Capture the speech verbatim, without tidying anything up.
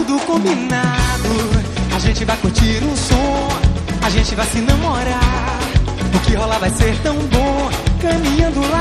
tudo combinado. A gente vai curtir um som, a gente vai se namorar. O que rolar vai ser tão bom, caminhando lá